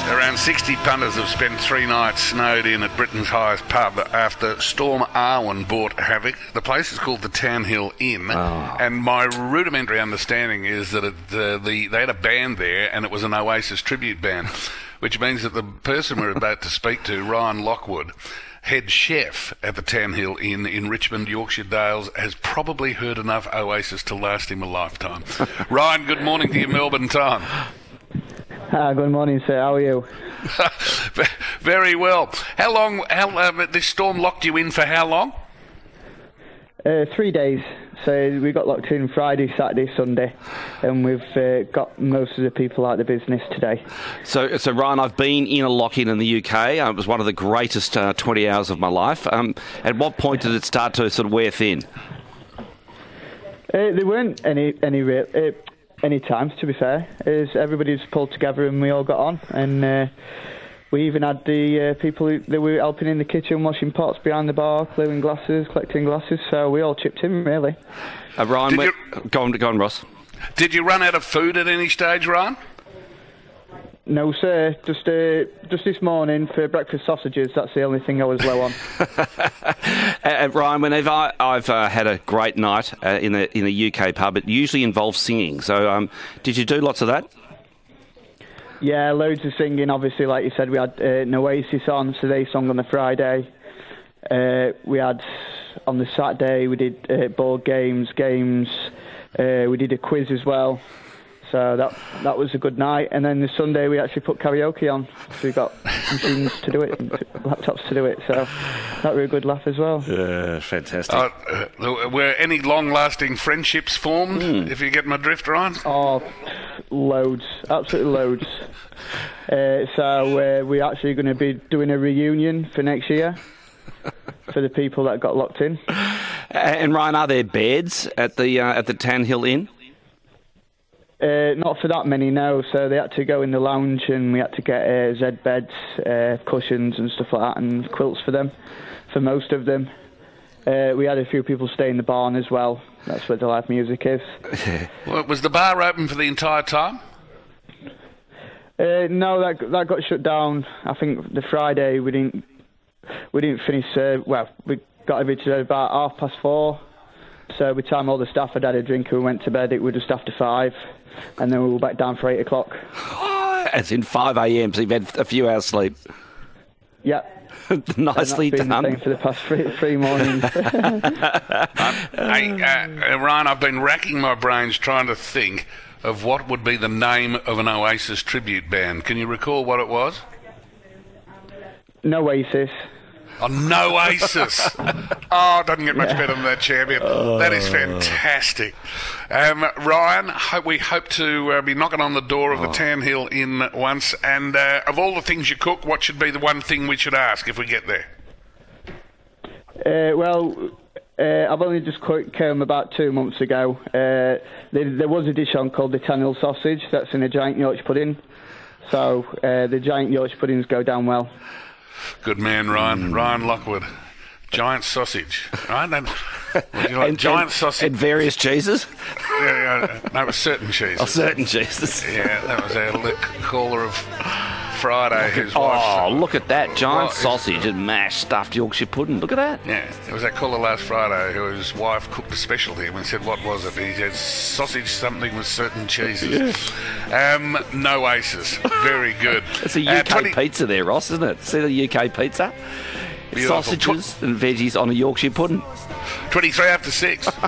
Around 60 punters have spent 3 nights snowed in at Britain's highest pub after Storm Arwen brought havoc. The place is called the Townhill Inn, and my rudimentary understanding is that they had a band there, and it was an Oasis tribute band, which means that the person we're about to speak to, Ryan Lockwood, head chef at the Townhill Inn in Richmond, Yorkshire Dales, has probably heard enough Oasis to last him a lifetime. Ryan, good morning to you, Melbourne time. Good morning, sir. How are you? Very well. How long? This storm locked you in for how long? 3 days. So we got locked in Friday, Saturday, Sunday, and we've got most of the people out of the business today. So Ryan, I've been in a lock-in in the UK. It was one of the greatest 20 hours of my life. At what point did it start to sort of wear thin? There weren't any times, to be fair. As everybody's pulled together and we all got on, and we even had the people that were helping in the kitchen, washing pots behind the bar, clearing glasses, collecting glasses, so we all chipped in, really. Ryan, go on, Ross. Did you run out of food at any stage, Ryan? No, sir. Just this morning for breakfast sausages. That's the only thing I was low on. Ryan, whenever I've had a great night in a UK pub, it usually involves singing. So, did you do lots of that? Yeah, loads of singing. Obviously, like you said, we had Oasis on, so they sung on the Friday. We had on the Saturday we did board games. We did a quiz as well. So that was a good night. And then the Sunday we actually put karaoke on. So we got machines to do it and laptops to do it. So that was a good laugh as well. Yeah, fantastic. Were any long-lasting friendships formed, if you get my drift, Ryan? Oh, loads. Absolutely loads. So we're actually going to be doing a reunion for next year for the people that got locked in. And Ryan, are there beds at the Townhill Inn? Not for that many, no. So they had to go in the lounge and we had to get Z beds, cushions and stuff like that, and quilts for them, for most of them. We had a few people stay in the barn as well. That's where the live music is. Well, was the bar open for the entire time? No, that got shut down. I think the Friday we didn't finish. We got everything about 4:30. So by the time all the staff had a drink and we went to bed, it was just after 5, and then we were back down for 8 o'clock. As in 5 a.m, so you've had a few hours sleep. Yeah. Nicely done. The same for the past three mornings. Ryan, I've been racking my brains trying to think of what would be the name of an Oasis tribute band. Can you recall what it was? No Oasis. Oh, no Oasis. It doesn't get much better than that, champion. That is fantastic. Ryan, we hope to be knocking on the door of the Townhill Inn once. And of all the things you cook, what should be the one thing we should ask if we get there? I've only just came about 2 months ago. There was a dish on called the Townhill sausage. That's in a giant Yorkshire pudding. So the giant Yorkshire puddings go down well. Good man, Ryan. Ryan Lockwood. Giant sausage. Right? Would you like giant sausage? And various cheeses? No, it was certain cheeses. Oh, certain cheeses. Yeah, that was our caller of Friday. Look at that. Giant sausage and mashed stuffed Yorkshire pudding. Look at that. Yeah, it was our caller last Friday whose wife cooked a special here. We said, what was it? He said, sausage something with certain cheeses. Yeah. No Oasis. Very good. It's a UK pizza there, Ross, isn't it? See the UK pizza? Beautiful. Sausages and veggies on a Yorkshire pudding. 23 after 6.